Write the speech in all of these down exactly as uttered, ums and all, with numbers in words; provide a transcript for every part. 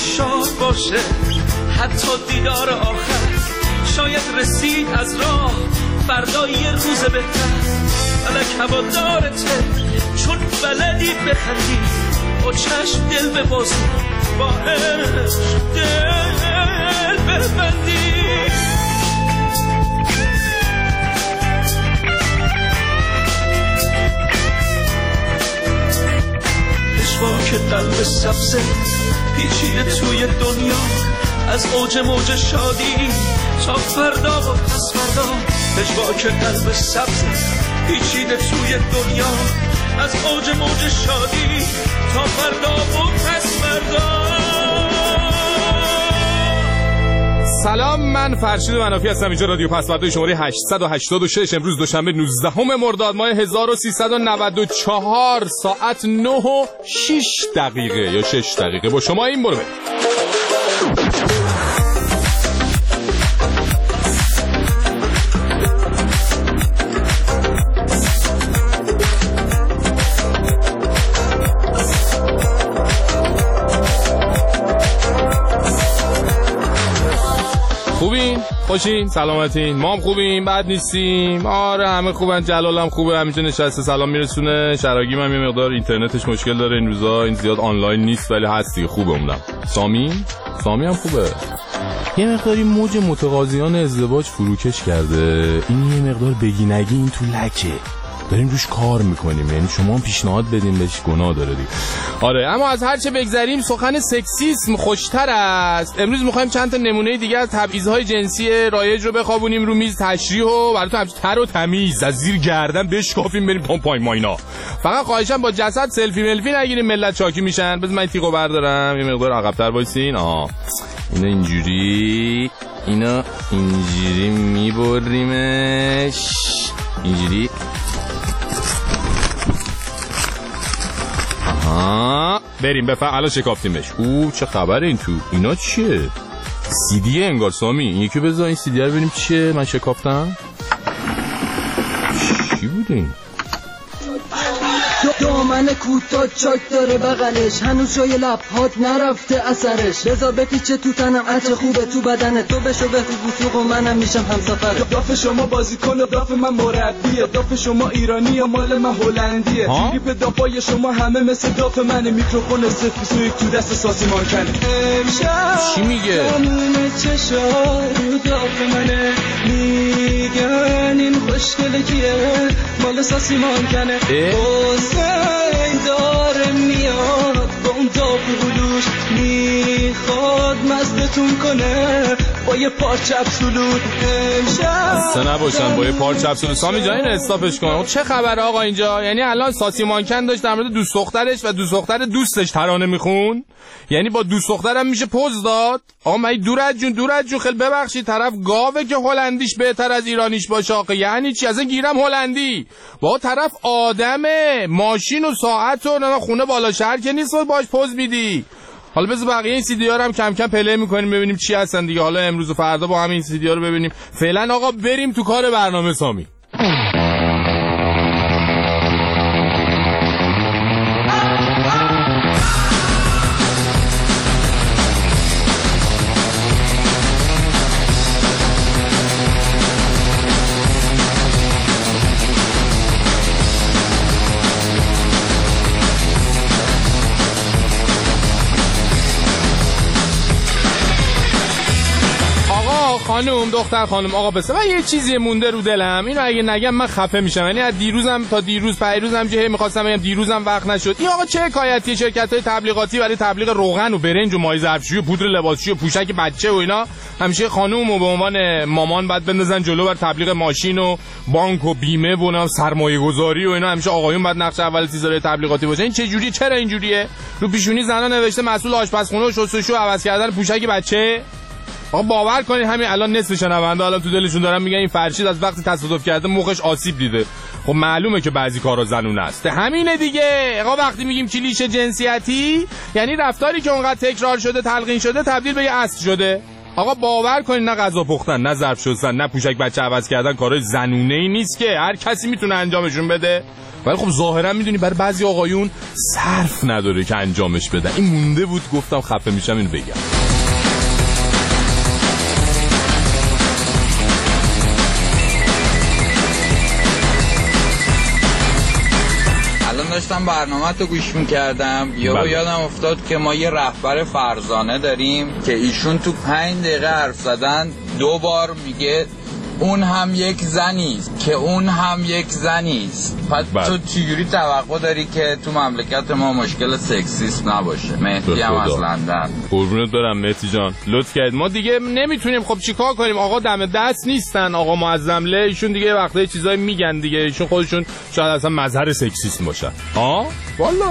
شاد باشه، حتی دیدار آخر شاید رسید از راه، فردا یه روز بهتر. فلک هوادارته چون بلدی بخندی، با چشم دل ببازی، با عشق دل ببندی. پشواک قلب سبزه پیچیده توی دنیا، از اوج موج شادی تا فردا و پس فردا. پشواک قلب سبزه پیچیده توی دنیا، از اوج موج شادی تا فردا و پس فردا. سلام، من فرشید منافی هستم. اینجا رادیو پسورد شماره هشتصد و هشتاد و شش. امروز دوشنبه نوزدهم مرداد ماه هزار و سیصد و نود و چهار، ساعت نه و شش دقیقه یا شش دقیقه با شما. این برو خوبین؟ خوشین؟ سلامتین؟ ما هم خوبیم؟ بد نیستیم؟ آره همه خوبن. جلالم خوبه، همینجا نشسته سلام میرسونه. شراگیم هم یه مقدار اینترنتش مشکل داره این روزا، این زیاد آنلاین نیست ولی هستی. خوبه اومدم. سامی؟ سامی هم خوبه. یه مقداری موج متقاضیان ازدواج فروکش کرده. این یه مقدار بگی نگی این تو لکه، داریم روش کار میکنیم. یعنی شما هم پیشنهاد بدین، بهش گناه داره دیگه. آره اما از هر چه بگذریم سخن سکسیسم خوشتر است. امروز میخوایم چند تا نمونه دیگه از تبعیض‌های جنسی رایج رو بخوابونیم رو میز، تشریح و براتون همچین تر و تمیز از زیر گردن بشکافیم بریم تا پای ماینا. فقط خواهشام با جسد سلفی ملفی نگیریم، ملت چاکی میشن. بذار من تیغو بردارم یه مقدار عقب‌تر وایسین. آها اینا اینجوری، اینا اینجوری میبریمش، اینجوری. آها بریم بفهم. الان شکافتیمش. او چه خبره این تو؟ اینا چیه؟ سیدیه انگار. سامی این یکی بذار این سیدیه رو ببینیم چیه. من شکافتم. چی بود این؟ دامن کوتا چاک داره بغلش، هنوز جای لبهات نرفته اثرش. بذار بپیچه تو تنم، عطر خوبه تو بدنه، تو بشو به بوسوق و منم میشم همسفره. داف شما بازیکن و داف من مربیه، داف شما ایرانی و مال من هلندیه. تریپ دافای شما همه مثل داف منه، میکروفون صفر یک تو دست سازی مانکنه. امشب چی میگه؟ تموم چشای رو داف منه، میگن این خوشگله کیه، مال سازی مانکنه. حسین داره میاد با اون داغ بلوش، میخواد مزدتون کنه با یه پارچه ابسولوت. امشب سه نباشن با یه پارچه ابسولوت. سامی جان این استاپش کن. چه خبره آقا اینجا؟ یعنی الان ساسی مانکن داشت در مورد دوست دخترش و دوست دختر دوستش ترانه میخون، یعنی با دوست دخترم میشه پوز داد؟ آقا من دورت جون دورت جون خیلی ببخشید، طرف گاوه که هلندیش بهتر از ایرانیش باشه. آقا یعنی چی؟ از این گیرم هلندی. با طرف آدمه، ماشین و ساعت و نه خونه بالا شهر که نیست باش پوز میدی. حالا بذار بقیه این سیدی ها رو هم کم کم پلی میکنیم ببینیم چی هستن دیگه. حالا امروز و فردا با همین سیدی ها رو ببینیم. فعلا آقا بریم تو کار برنامه. سامی خانم دختر خانم آقا بس من یه چیزی مونده رو دلم، اینو اگه نگم من خفه میشم. یعنی از دیروزم تا دیروز پیروزم جه می‌خواستم بگم دیروزم وقت نشد. این آقا چه حکایتی؟ شرکت‌های تبلیغاتی برای تبلیغ روغن و برنج و مای ظرفشویی و پودر لباسشویی و پوشک بچه و اینا همیشه خانومو به عنوان مامان بعد بندازن جلو بر تبلیغ ماشین و بانک و بیمه و اینا سرمایه‌گذاری و اینا همیشه آقایون بعد نقش اول چیزای تبلیغاتی باشه. این چه جوری؟ چرا اینجوریه؟ رو پیشونی زنا نوشته مسئول آشپزخونه و شستشو عوض کردن پوشک بچه. آقا باور کنید همین الان نصف شنونده الان تو دلشون دارن میگن این فرشید از وقتی تصادف کرده مخش آسیب دیده. خب معلومه که بعضی کارا زنونه است. همینه دیگه. آقا وقتی میگیم کلیشه جنسیتی یعنی رفتاری که اونقدر تکرار شده تلقین شده تبدیل به یه اصل شده. آقا باور کنید نه غذا پختن، نه ظرف شستن، نه پوشک بچه عوض کردن کارهای زنونه‌ای نیست که هر کسی میتونه انجامشون بده. ولی خب ظاهرا میدونی برای بعضی آقایون صرف نداره که انجامش بدن. این مونده بود گفتم خفه میشم اینو بگم. داشتم برنامه تو گوش میکردم یا یادم افتاد که ما یه رهبر فرزانه داریم که ایشون تو پنج دقیقه حرف زدن دو بار میگه اون هم یک زنیست که اون هم یک زنیست. پس تو چجوری توقع داری که تو مملکت ما مشکل سکسیسم نباشه؟ مهدی هم از لندن. قربونت برم مهدی جان، لطف کرد. ما دیگه نمیتونیم خب چیکار کنیم؟ آقا دم دست نیستن، آقا معظمله ایشون دیگه وقتی چیزایی میگن دیگه، ایشون خودشون شاید اصلا مظهر سکسیسم باشن. ها والا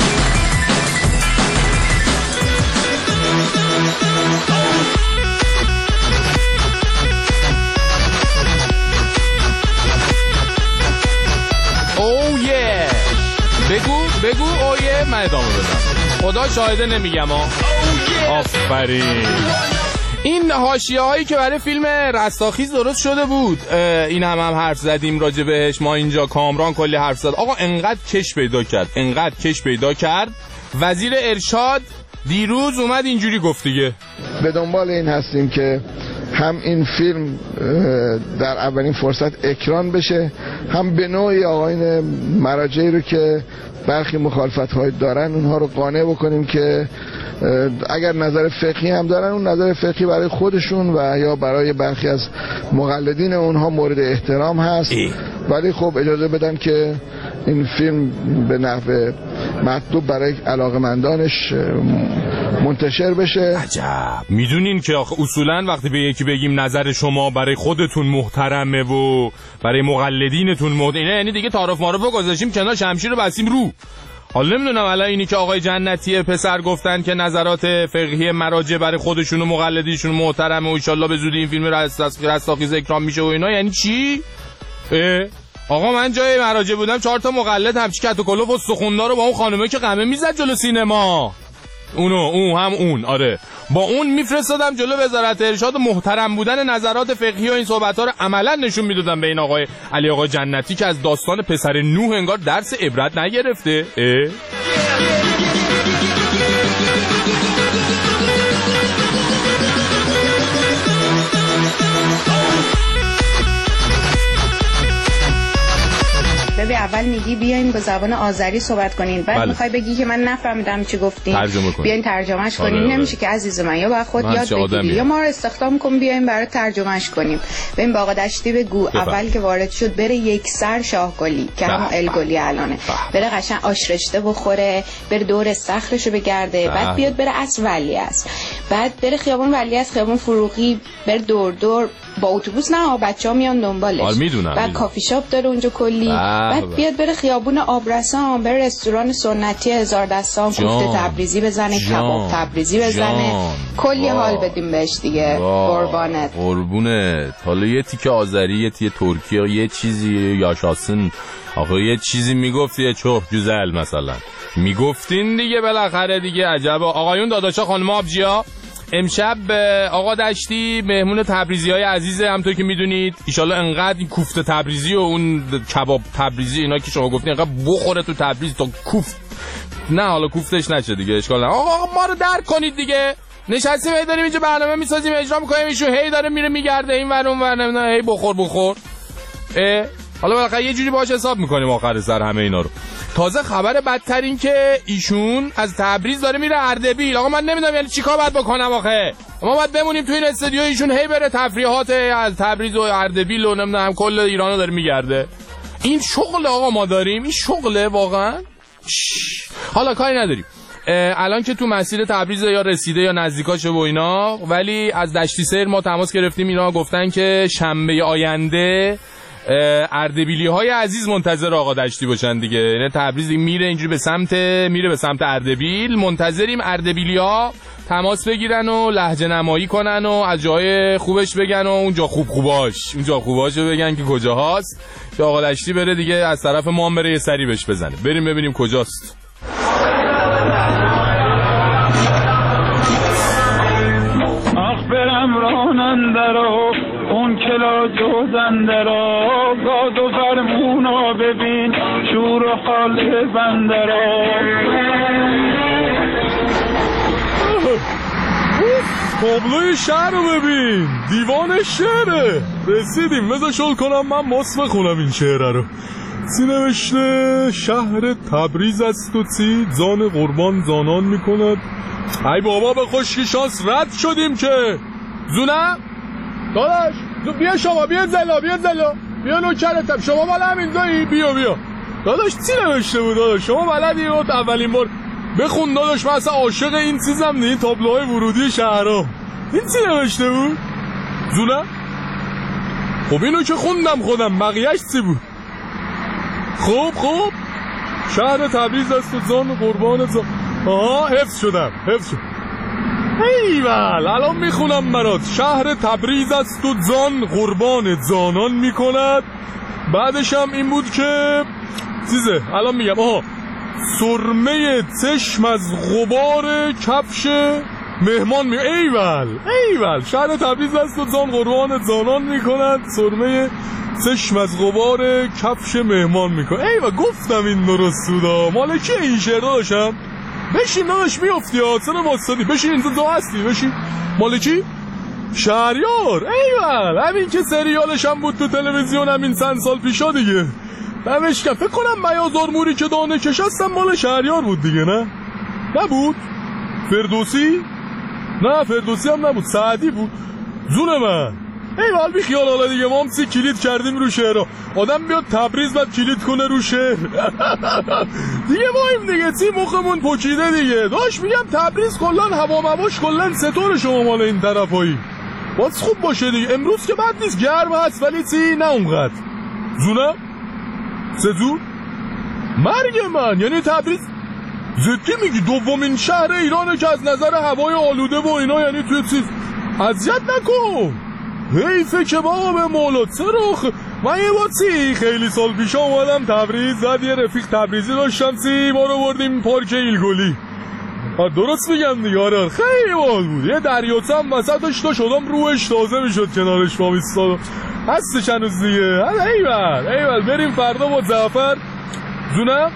بگو بگو اویه من ادامه بدم. خدا شاهده نمیگم ها. آفرین. این حاشیه هایی که برای فیلم رستاخیز درست شده بود، این هم هم حرف زدیم راجع بهش. ما اینجا کامران کلی حرف زد. آقا انقدر کش پیدا کرد انقدر کش پیدا کرد وزیر ارشاد دیروز اومد اینجوری گفت دیگه به دنبال این هستیم که هم این فیلم در اولین فرصت اکران بشه، هم به نوعی آقاین مراجعی رو که برخی مخالفت‌های دارن اونها رو قانع بکنیم که اگر نظر فقهی هم دارن اون نظر فقهی برای خودشون و یا برای برخی از مقلدین اونها مورد احترام هست ای. ولی خب اجازه بدن که این فیلم به نحو مطلوب برای علاقمندانش منتشر بشه. عجب. میدونین که آخه اصولا وقتی به یکی بگیم نظر شما برای خودتون محترمه و برای مقلدینتون مد اینه، یعنی دیگه تعارف معرف رو گذاشتیم کنار، شمشیر رو بستیم رو. حالا نمیدونم الان اینی که آقای جنتی پسر گفتن که نظرات فقهی مراجع برای خودشون و مقلدینشون محترمه و ان شاءالله به زودی این فیلم رستاخیز اکرام میشه و اینا، یعنی چی؟ آقا من جای مراجع بودم چهار تا مقلد همچی کت و کلوف و سخوندار رو با اون خانومه که قمه میزد جلو سینما، اونو اون هم اون آره با اون میفرستادم جلو وزارت ارشاد، محترم بودن نظرات فقهی و این صحبت‌ها رو عملا نشون میدادم به این آقای علی آقا جنتی که از داستان پسر نوح انگار درس عبرت نگرفته. اه؟ ببین اول میگی بیاین با زبان آذری صحبت کنین، بعد بله. میخوای بگی که من نفهمیدم چی گفتین، بیاین ترجمهش کنین. آره. نمیشه که عزیز من، یا باید خود یاد بگیری یا ما رو استخدام کن بیاین برای ترجمهش کنیم. ببین با آقا دشتی بگو بفهم. اول که وارد شد بره یک سر شاهگلی که هم الگلی الانه، بره قشنگ آش رشته بخوره، بره دور استخرشو بگرده، بح. بعد بیاد بره عصر ولی است، بعد بره خیابون ولی است، خیابون فروغی، بره دور دور با اتوبوس، نه بچه‌ها میان دنبالش، بعد کافی شاپ داره اونجا کلی، بعد بیاد بره خیابون آبرسان، بره رستوران سنتی هزار دستان، کوفته تبریزی بزنه، کباب تبریزی بزنه، جان. کلی واه. حال بدیم بهش دیگه. قربانت قربونت. حالا یه تیکه آذری، یه تیکه ترکی، یه چیزی یاشاسن، آخه یه چیزی میگفت، یه چوب جزل مثلا میگفتین دیگه بالاخره دیگه. عجب آقایون داداشا خانم آبجیا، امشب آقا دشتی مهمون تبریزی های عزیزه، همونطور که میدونید. ایشالله انقدر این کوفته تبریزی و اون کباب تبریزی اینا که شما گفتین انقدر بخوره تو تبریز تا کوفت، نه حالا کوفتش نشه دیگه، اشکال نداره. آقا ما رو درک کنید دیگه، نشستیم هی داریم اینجا برنامه میسازیم اجرا میکنیم، ایشون هی داره میره میگرده این ور اون ور، نمیدونم هی بخور بخور. حالا بالاخره یه جوری باهاش حساب میکنیم آخر سر همه اینا رو. تازه خبر بدتر این که ایشون از تبریز داره میره اردبیل. آقا من نمیدونم یعنی چیکار باید بکنم آخه. ما باید بمونیم تو این استودیو، ایشون هی بره تفریحات از تبریز و اردبیل و نمیدونم کل ایرانو داره میگرده. این شغل آقا ما داریم، این شغله واقعا. حالا کاری نداریم الان که تو مسیر تبریز یا رسیده یا نزدیکاشه و اینا، ولی از دشتی سیر ما تماس گرفتیم، اینا گفتن که شنبه آینده اردبیلی های عزیز منتظر آقا دشتی باشن دیگه. یعنی تبریز میره اینجوری به سمت میره به سمت اردبیل، منتظریم اردبیلی ها تماس بگیرن و لهجه نمایی کنن و از جای خوبش بگن و اونجا خوب خوباش اونجا خوباشو بگن که کجاهاست، که آقا دشتی بره دیگه از طرف ما هم بره یه سری بهش بزنه. بریم ببینیم کجاست. آخ برم راننده رو اون کلا جوزنده را گاد و فرمونا ببین شور و حال بنده را. تابلوی شهر رو ببین، دیوان شعره. رسیدیم، بذار شل کنم من ماس بخونم این شعره رو. سی نوشته شهر تبریز است و سی زان قربان زانان میکند. ای بابا به خشکی شانس رد شدیم که. زونه داداش بیا شما، بیا زلا بیا زلا بیا نوکرتم، شما مال همین زایی، بیا بیا داداش. چی نوشته بود داداش؟ شما بلدی بود اولین بار بخون داداش. من اصلا عاشق این چیزم نه، این تابلوهای ورودی شهرام. این چی نوشته بود؟ زونه خب اینو که خوندم خودم، بقیهش چی بود؟ خوب خوب شهر تبریز است و زان قربان زان. آها حفظ شدم حفظ شد. ایول الان میخونم برات. شهر تبریز است و زان قربان زانان میکند. بعدش هم این بود که چیزه، الان میگم. آها سرمه چشم از غبار کفش مهمان می. ایول ایول شهر تبریز است و زان قربان زانان میکند. سرمه چشم از غبار کفش مهمان میکند. ایول گفتم این درست بودا. مال چیه این شعر داشتم؟ بشین داداش میافتی ها، سر واسطی بشین، اینجا دو هستی بشین. مال چی؟ شهریار. ایول همین که سریالش هم بود تو تلویزیون همین چند سال پیشا دیگه. نمش که فکر کنم میازار موری که دانه کشستم مال شهریار بود دیگه. نه نبود؟ فردوسی؟ نه فردوسی هم نبود، سعدی بود. زونه من ایوال بی خیال. حالا دیگه ما هم سی کلید کردیم رو شعرها. آدم بیاد تبریز بعد کلید کنه رو شعر دیگه مایم دیگه، سی مخمون پوکیده دیگه. داشت میگم تبریز کلان هوا مواش کلان ستور شما مال این طرفایی باز خوب باشه دیگه. امروز که بد نیست، گرم هست ولی سی نه اونقدر. زونه سزور مرگ من. یعنی تبریز زدی میگی دومین شهر ایرانه که از نظر هوای آلوده و اینا، یعنی توی چیز اذیت نکن. حیفه که بابا به مولا چرا. من یه بار سی خیلی سال پیش اومدم تبریز، زد یه رفیق تبریزی داشتم، سی ما رو بردیم پارک ایلگلی. درست میگم دیگه. آره خیلی بال بود. یه دریاچه هم وسطش تا شدم روش تازه میشد کنارش ما بیستاد هستش هنوز دیگه. ایول ایول بریم فردا با زعفر. زونه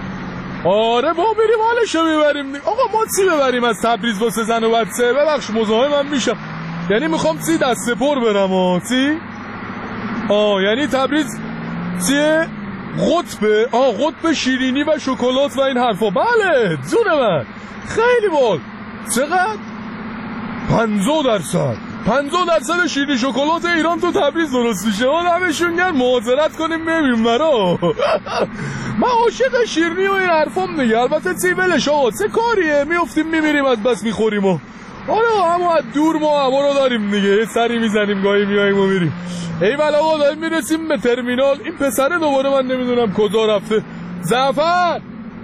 آره با بریم حالشو میبریم دیگه. آقا ما چی ببریم از تبریز واسه زن و بچه؟ ببخش مزاحمم میشم، یعنی میخوام سی دسته پر برم. ها چی؟ آه یعنی تبریز چیه؟ قطبه؟ آه قطب شیرینی و شکلات و این حرفا. بله جون من خیلی بال. چقدر؟ پنجاه درصد پنجاه درصد شیرینی شکلات ایران تو تبریز درست میشه. همشون گرم معاذرت کنیم ببینیم مرا من عاشق شیرینی و این حرفام دیگه. البته چی ولش آقا، چه کاریه، میافتیم میمیریم از بس میخوریم و آره اما از دور ما هوا رو داریم دیگه، سری میزنیم گاهی میاییم و میریم. ایول آقا داریم میرسیم به ترمینال. این پسره دوباره من نمیدونم کجا رفته. زعفر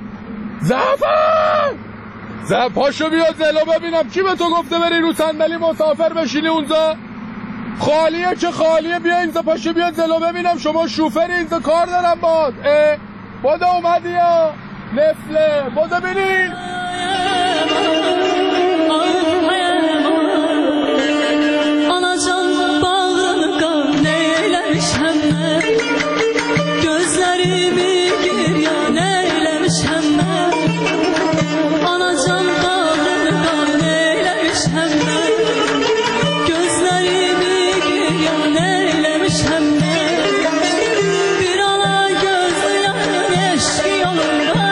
زعفر زعفر پاشو بیاد زلا ببینم کی به تو گفته بری رو صندلی مسافر بشینی اونجا. خالیه که خالیه، بیا اینجا پاشو بیاد زلا ببینم. شما شوفری اینجا کار دارم باد. اه بادا اومدی یا نفله بادا ببین. Anacan bağrını qan neyləmiş həmmən, gözlərimi giryan eyləmiş həmmən. Anacan bağrını qan neyləmiş həmmən, gözlərimi giryan eyləmiş həmmən. Bir ana gözlərin eşki yolunda,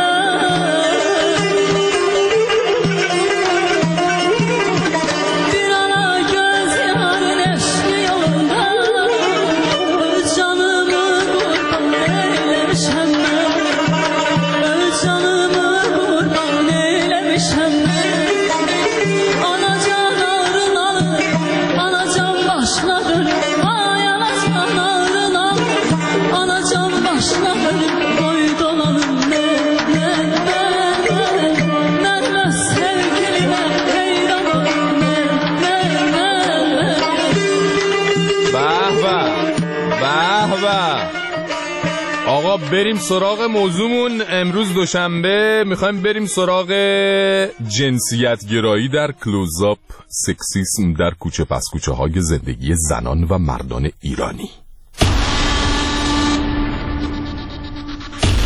bir ana gözlərin eşki yolunda. Öz canımı qurban eyləmiş həmmən, öz canımı qurban eyləmiş həmmən. Anacan ağrın alır, anacan başladır, ay anacan ağrın alır, anacan başladır. Boy dolanım mən, mən, mən, mən, mən, mən sevgilimə heyranım mən, mən, mən, mən. به به به به. آقا بریم سراغ موضوعمون. امروز دوشنبه میخوایم بریم سراغ جنسیت گرایی در کلوزآپ، سکسیسم در کوچه پس کوچه های زندگی زنان و مردان ایرانی.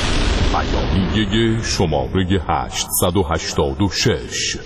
زایه شماره هشتصد و هشتاد و شش.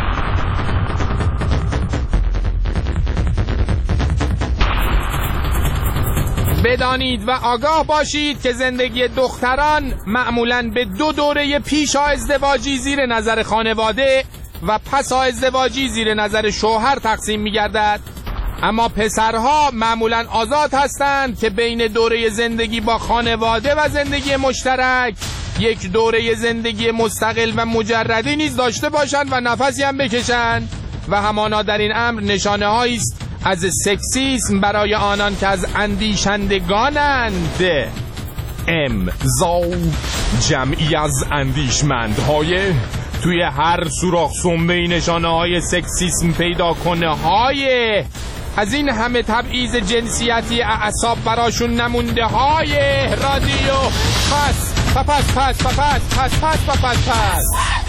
بدانید و آگاه باشید که زندگی دختران معمولاً به دو دوره پیشا ازدواجی زیر نظر خانواده و پسا ازدواجی زیر نظر شوهر تقسیم می‌گردد، اما پسرها معمولاً آزاد هستند که بین دوره زندگی با خانواده و زندگی مشترک یک دوره زندگی مستقل و مجردی نیز داشته باشند و نفسی هم بکشند و همانا در این امر نشانه هایی است از سکسیسم برای آنان که از اندیشندگانند. امضا جمعی از اندیشمندهای توی هر سوراخ سنبه‌ای نشانه های سکسیسم پیدا کنه های از این همه تبعیض جنسیتی اعصاب براشون نمونده های رادیو پس پس پس پس پس پس پس پس پس پس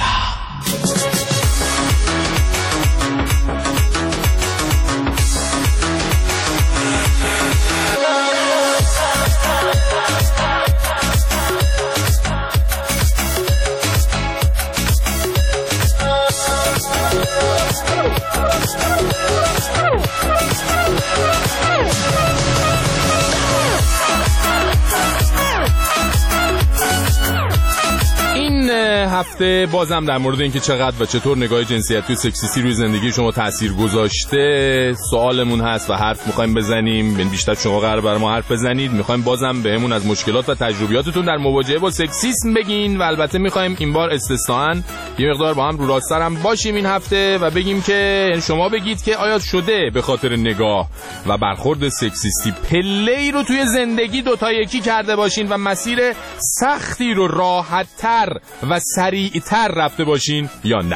هفته بازم در مورد اینکه چقدر و چطور نگاه جنسیتی و سکسیستی روی زندگی شما تاثیر گذاشته سوالمون هست و حرف میخوایم بزنیم. بیشتر شما قرار بر ما حرف بزنید. میخوایم بازم بهمون از مشکلات و تجربیاتتون در مواجهه با سکسیسم بگین و البته میخوایم این بار استثناءً یه مقدار با هم رو راست‌تر هم باشیم این هفته و بگیم که شما بگید که آیا شده به خاطر نگاه و برخورد سکسیستی پله‌ای رو توی زندگی دوتا یکی کرده باشین و مسیر سختی رو راحت‌تر و سریعتر رفته باشین یا نه؟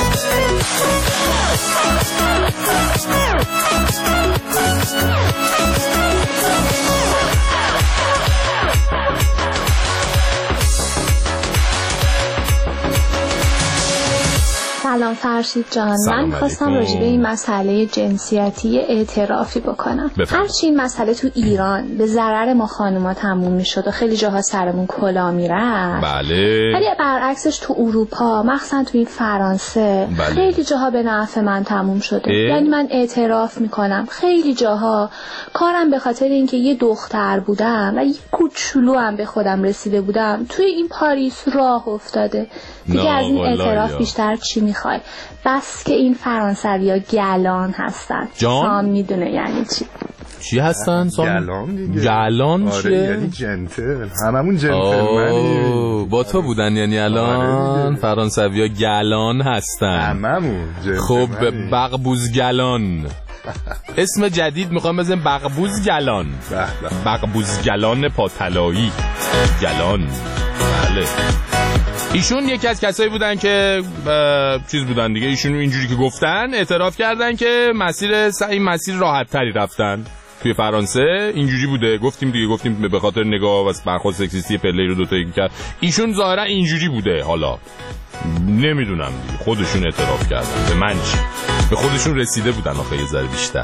سلام فرشید جان، من خواستم راجع به این مسئله جنسیتی اعترافی بکنم. هرچی این مسئله تو ایران به ضرر ما خانوما تموم میشد و خیلی جاها سرمون کلا میرفت، بله، ولی برعکسش تو اروپا مخصوصا تو این فرانسه بله. خیلی جاها به نفع من تموم شده. یعنی من اعتراف میکنم خیلی جاها کارم به خاطر اینکه یه دختر بودم و یه کوچولو هم به خودم رسیده بودم توی این پاریس راه افتاده. دیگه از این اعتراف بیشتر چی میخوای؟ بس که این فرانسوی ها گلان هستن. سام میدونه یعنی چی؟ چی هستن؟ گلان دیگه. گلان آره چیه؟ یعنی جنتل، هممون جنتلمنی. با تو بودن یعنی الان فرانسوی ها گلان هستن. هممون جنتلمنی. خب بغبوز گلان اسم جدید میخوام بزنیم بغبوز گلان. بغبوز گلان پاتلایی گلان. بله ایشون یکی از کسایی بودن که چیز بودن دیگه. ایشون اینجوری که گفتن اعتراف کردن که مسیر این مسیر راحت تری رفتن توی فرانسه. اینجوری بوده گفتیم دیگه، گفتیم به خاطر نگاه و برخورد سکسیستی پله رو دوتا یکی کرد. ایشون ظاهرا اینجوری بوده، حالا نمیدونم دیگه، خودشون اعتراف کردن. به من چی؟ به خودشون رسیده بودن آخه یه ذره بیشتر.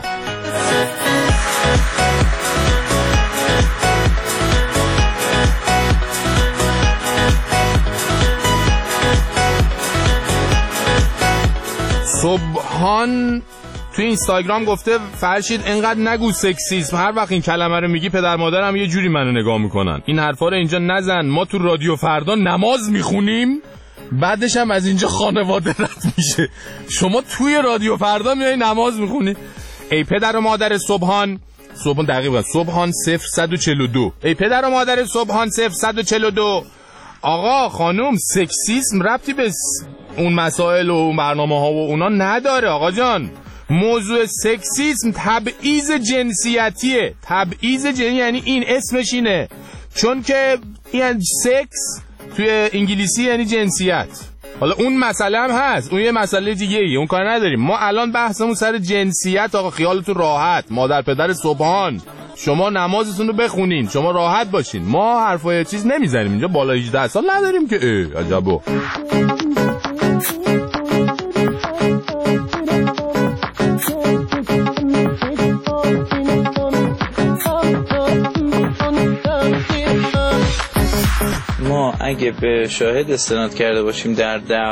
صبحان تو اینستاگرام گفته فرشید انقدر نگو سکسیسم، هر وقت این کلمه رو میگی پدر مادرم یه جوری منو نگاه میکنن. این حرفا رو اینجا نزن، ما تو رادیو فردا نماز میخونیم بعدش هم از اینجا خانواده رد میشه. شما توی رادیو فردا میای نماز میخونی. ای پدر و مادر صبحان صبحان دقیقاً صبحان صفر صد و چهل و دو ای پدر و مادر صبحان صفر صد و چهل و دو آقا خانوم سکسیسم ربطی به اون مسائل و اون برنامه ها و اونا نداره آقا جان. موضوع سکسیسم تبعیض جنسیتیه. تبعیض جنسیتی یعنی این اسمش اینه، چون که این سکس توی انگلیسی یعنی جنسیت. حالا اون مسئله هم هست، اون یه مسئله دیگه ایه، اون کار نداریم. ما الان بحثمون سر جنسیت. آقا خیالتون راحت، مادر پدر صبحان شما نمازتون رو بخونین، شما راحت باشین. ما حرفای چیز نمیزنیم اینجا، بالا هجده سال نداریم که. اه عجبو. ما اگه به شاهد استناد کرده باشیم در